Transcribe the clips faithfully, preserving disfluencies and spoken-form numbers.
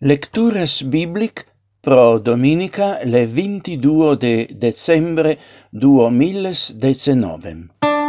Lectures biblic pro Dominica le ventiduo de decembre duo miles decenove.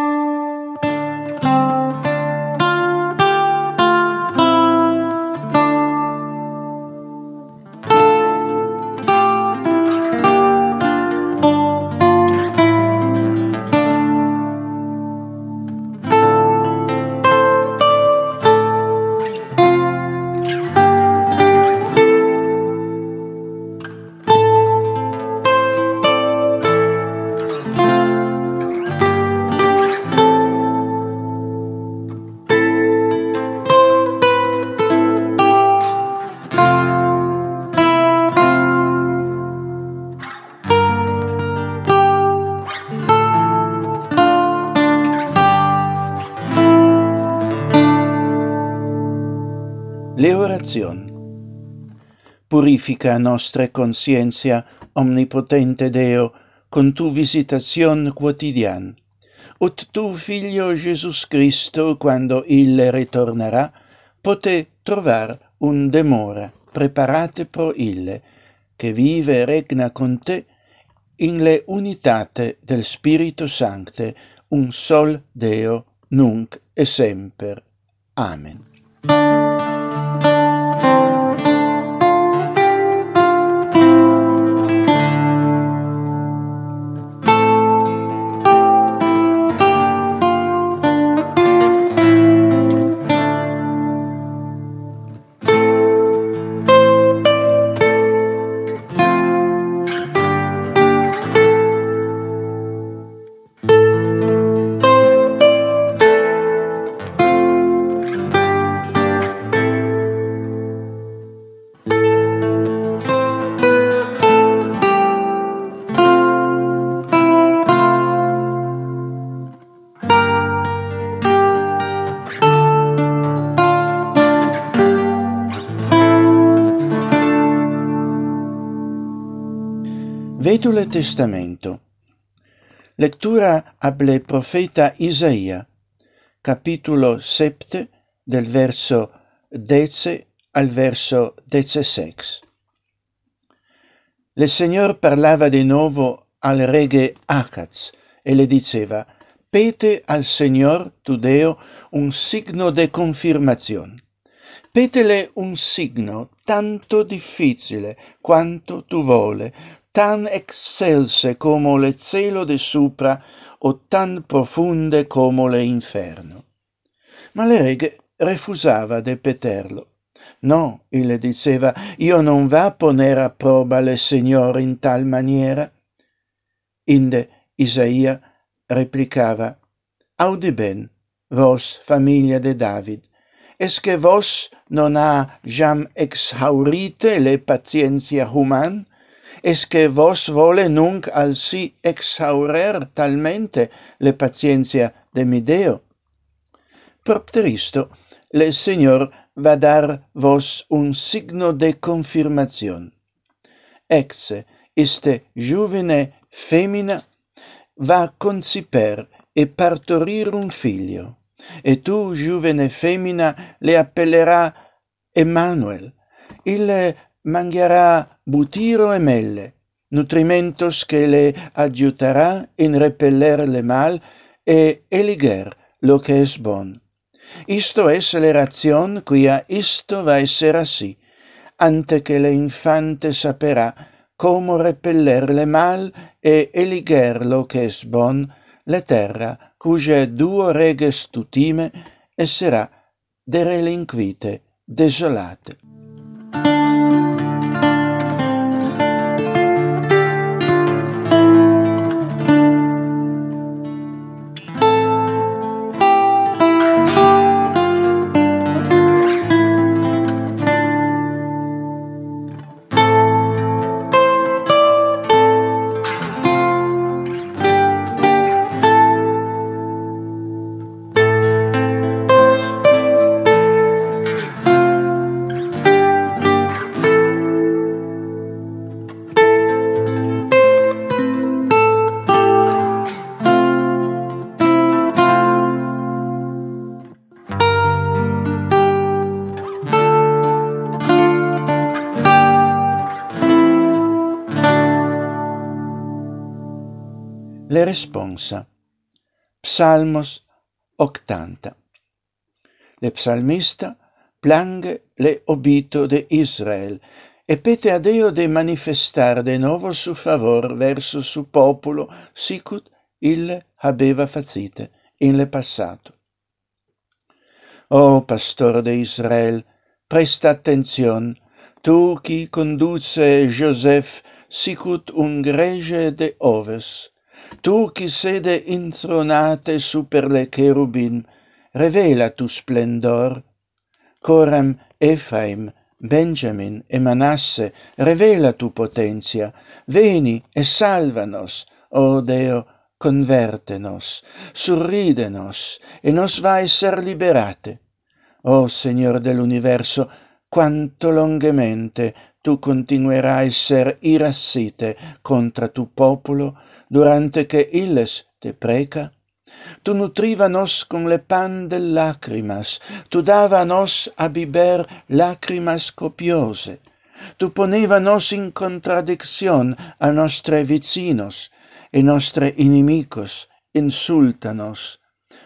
Le orazioni. Purifica nostre conscientia, omnipotente Deo, con tu visitazione quotidiana. Ut tu figlio Jesus Cristo, quando il ritornerà, poté trovar un demora, preparate pro ille, che vive e regna con te in le unitate del Spirito Sancte, un sol Deo, nunc e semper. Amen. Vetule Testamento. Lettura ab le profeta Isaia, capitulo sette, del verso dece al verso decesex. Le Señor parlava di nuovo al rege Acaz e le diceva: pete al Señor tu Deo un signo de confirmazione. Petele un signo tanto difficile quanto tu vole, tan excelse como le cielo de supra o tan profunde como le inferno. Ma le reghe refusava de peterlo. No, il diceva, io non va poner a proba le Signor in tal maniera. Inde Isaia replicava: audi ben, vos famiglia de David, es que vos non ha jam exhaurite le patientia human? Es que vos vole nunc al si exhaurer talmente le patientia de mi Deo? Propter isto, le Señor va dar vos un signo de confirmazione. Ecce, iste juvene femina va conciper e partorir un figlio, e tu, juvene femina, le appellerà Emmanuel. Il mangerà butiro e melle, nutrimentos che le aiutarà in repeller le mal e eliger lo che es bon. Isto es le ration quia isto va esser assi, ante che le infante saperà como repeller le mal e eliger lo che es bon, le terra, cuge duo reges tutime, esserà de relinquite desolate. le responsa. Psalmos ottanta. Le psalmista plange le obito de Israel e pete a Deo de manifestar de novo su favor verso su popolo sicut ille habeva facite in le passato. O pastor de Israel, presta attenzion, tu chi conduce Joseph sicut un gregge de oves, tu chi sede intronate super le cherubim, revela tu splendor. Coram, Efraim, Benjamin e Manasse, revela tu potentia, veni e salvanos, o Deo, convertenos, surridenos, e nos va a esser liberate. O Signor dell'universo, quanto longhemente tu continuerai a esser irassite contra tu popolo, durante che illes te preca? Tu nutriva nos con le pan del lacrimas, tu dava nos a biber lacrimas copiose, tu poneva nos in contradicción a nostre vicinos, e nostre inimicos insultanos.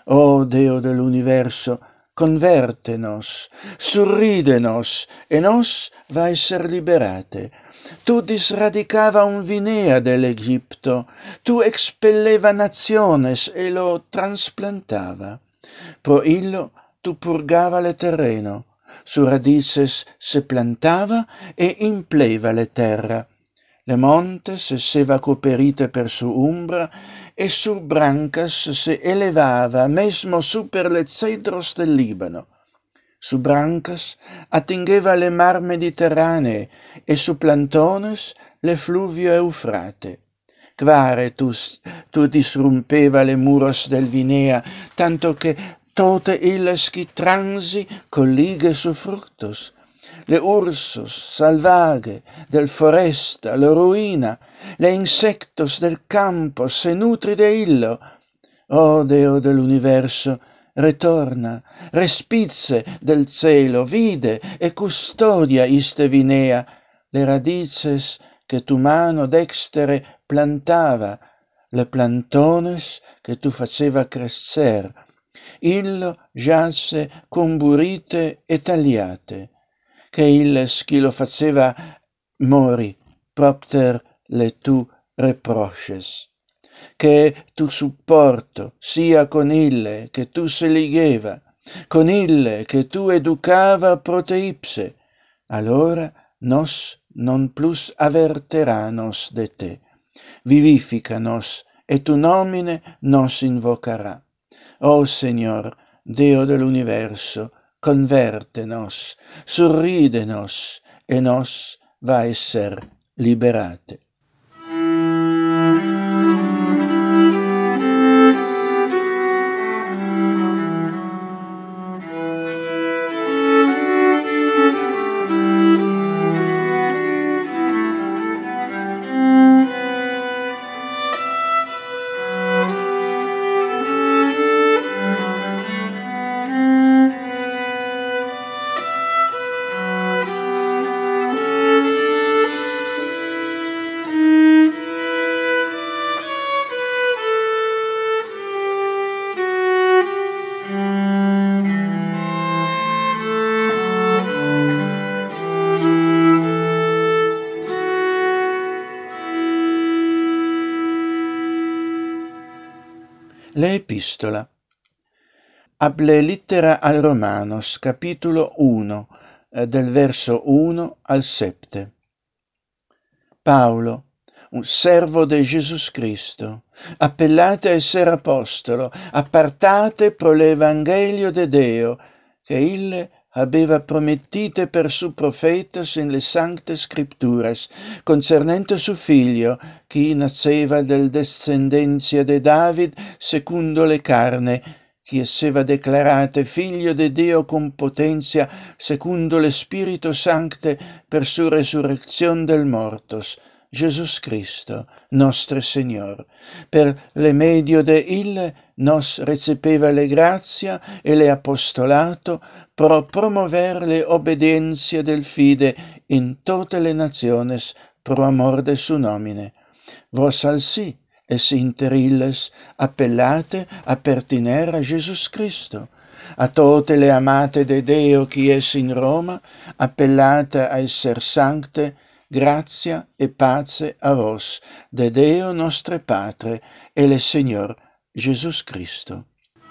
O Deo dell'universo, convertenos, surridenos, e nos va a esser liberate. Tu disradicava un vinea dell'Egipto, tu expelleva naciones e lo transplantava. Pro illo tu purgava le terreno, su radices se plantava e impleva le terra. Le montes esseva coperite per su umbra, e su brancas se elevava mesmo super le cedros del Libano. Su brancas attingeva le mar Mediterranee, e su plantones le fluvio Eufrate. Quare tu, tu disrumpeva le muros del Vinea, tanto che tote illes qui transi collige su fructos. Le ursos salvaje del foresta lo ruina, le insectos del campo se nutri de illo. O Deo dell'universo, retorna, respizze del cielo, vide e custodia iste vinea, le radices che tu mano dextere plantava, le plantones che tu faceva crescer. Illo giace comburite e tagliate, che illes chi lo faceva mori, propter le tu reproches. Che tu supporto sia con ille che tu se ligheva, con ille che tu educava proteipse, allora nos non plus averterà nos de te, vivifica nos, e tu nomine nos invocarà. O Signor, Deo dell'universo, convertenos, surridenos, e nos va a esser liberate. Le epistola. Ab le littera al Romanos, capitolo uno, eh, del verso uno al sette. Paolo, un servo de Jesus Cristo, appellate a essere apostolo, appartate pro l'Evangelio de Deo, che ille habeva promettite per su profetas in le sancte scripturas, concernente su figlio, chi nasceva del descendentia de David, secundo le carne, chi esseva declarate figlio de Dio con potentia, secundo le Spirito Sancte, per su resurrezion del mortos, Jesus Cristo, nostre Signor. Per le medio de ille nos recepeva le grazia e le apostolato pro promover le obedientia del fide in tote le naciones pro amor de su nomine. Vos alsi es inter illes appellate a pertiner a Jesus Christo. A tote le amate de Deo qui es in Roma, appellate a esser sancte, gratia e pace a vos, de Deo nostre Patre e le Signor Jesus Christo.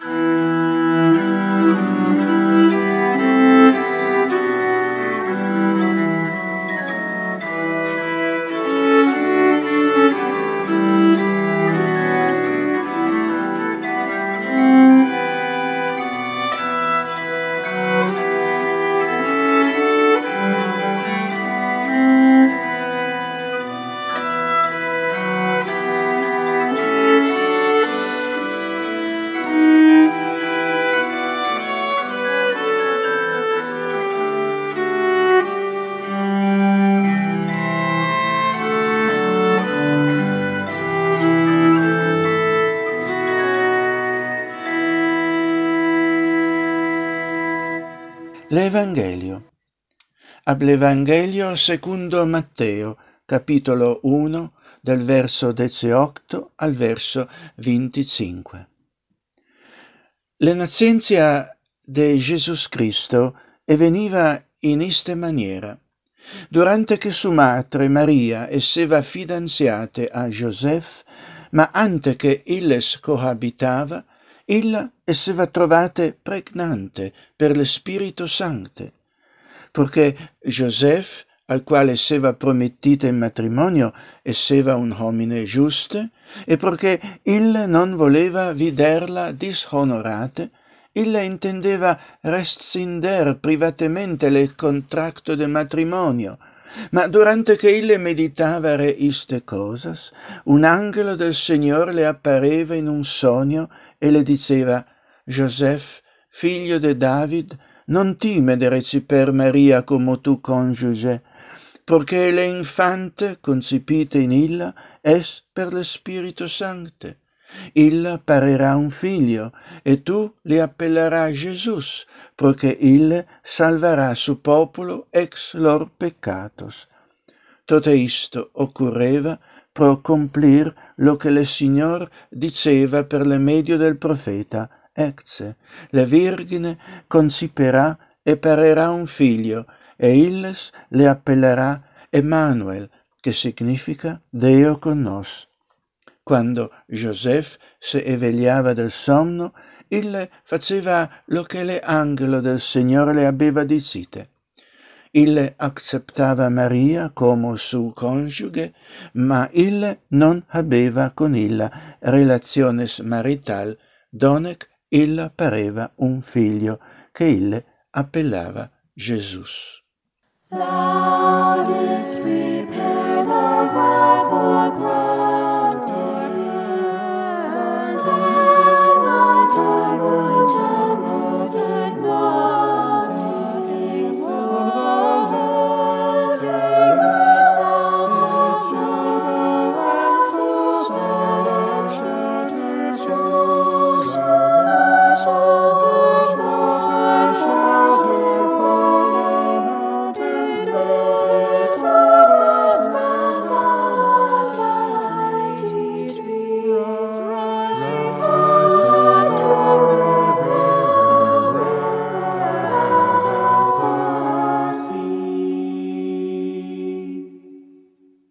L'Evangelio. Ab l'Evangelio secondo Matteo, capitolo uno, del verso diciotto al verso venticinque. La nacencia de Jesus Cristo veniva in iste maniera. Durante che su madre Maria esseva fidanziate a Joseph, ma ante che illes cohabitava, illa esseva trovate pregnante per le Spirito Sancte, perché Joseph, al quale esseva promettita in matrimonio, esseva un homine giuste, e perché illa non voleva viderla dishonorate, illa intendeva rescinder privatemente le contracto de matrimonio. Ma durante che ille meditava re iste cosas, un angelo del Signor le appareva in un sogno e le diceva: Joseph, figlio de David, non time de reciper Maria come tu congiuge, perché le infante concipite in illa es per le Spirito Sancte. Illa parerà un figlio, e tu li appellerà Jesus, perché ille salvarà su popolo ex lor peccatos. Toto isto occurreva pro complir lo che le Signor diceva per le medio del profeta: Ecce, la Virgine conciperà e parerà un figlio, e illes le appellerà Emmanuel, che significa Deo con nos. Quando Joseph se evegliava del sonno, ille faceva lo che l'angelo del Signore le aveva dicite. Ille accettava Maria come suo coniuge, ma ille non aveva con illa relationes marital, donec illa pareva un figlio, che ille appellava Jesus.